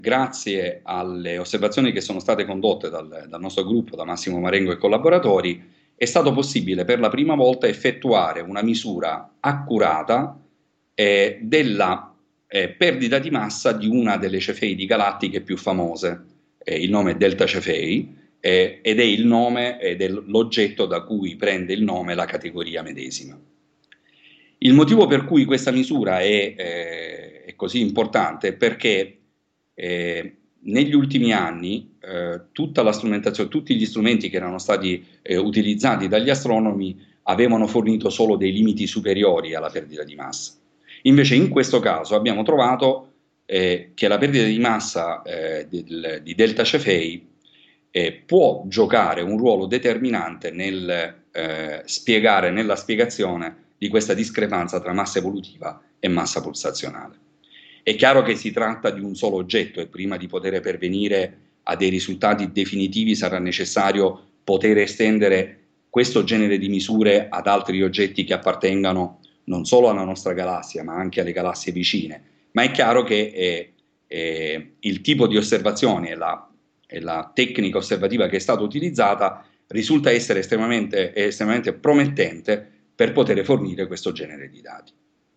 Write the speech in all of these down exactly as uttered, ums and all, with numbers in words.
grazie alle osservazioni che sono state condotte dal, dal nostro gruppo, da Massimo Marengo e collaboratori, è stato possibile per la prima volta effettuare una misura accurata eh, della eh, perdita di massa di una delle cefeidi galattiche più famose. Eh, il nome è Delta Cefei eh, ed è il nome ed è l'oggetto da cui prende il nome la categoria medesima. Il motivo per cui questa misura è, eh, è così importante è perché eh, negli ultimi anni eh, tutta la strumentazione, tutti gli strumenti che erano stati eh, utilizzati dagli astronomi avevano fornito solo dei limiti superiori alla perdita di massa. Invece in questo caso abbiamo trovato eh, che la perdita di massa eh, del, di Delta Cefei eh, può giocare un ruolo determinante nel eh, spiegare, nella spiegazione di questa discrepanza tra massa evolutiva e massa pulsazionale. È chiaro che si tratta di un solo oggetto e prima di poter pervenire a dei risultati definitivi sarà necessario poter estendere questo genere di misure ad altri oggetti che appartengano non solo alla nostra galassia ma anche alle galassie vicine. Ma è chiaro che eh, eh, il tipo di osservazione e la, e la tecnica osservativa che è stata utilizzata risulta essere estremamente, estremamente promettente per poter fornire questo genere di dati.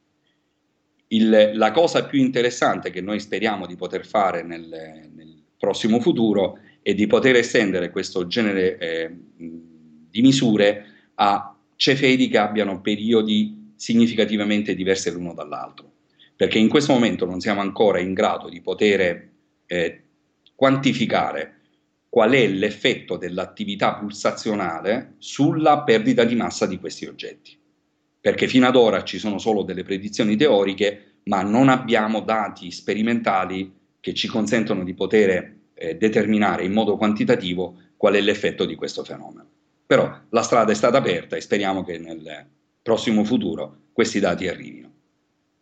Il, la cosa più interessante che noi speriamo di poter fare nel, nel prossimo futuro è di poter estendere questo genere eh, di misure a cefeidi che abbiano periodi significativamente diversi l'uno dall'altro, perché in questo momento non siamo ancora in grado di poter eh, quantificare qual è l'effetto dell'attività pulsazionale sulla perdita di massa di questi oggetti, perché fino ad ora ci sono solo delle predizioni teoriche, ma non abbiamo dati sperimentali che ci consentono di poter eh, determinare in modo quantitativo qual è l'effetto di questo fenomeno. Però la strada è stata aperta e speriamo che nel prossimo futuro questi dati arrivino.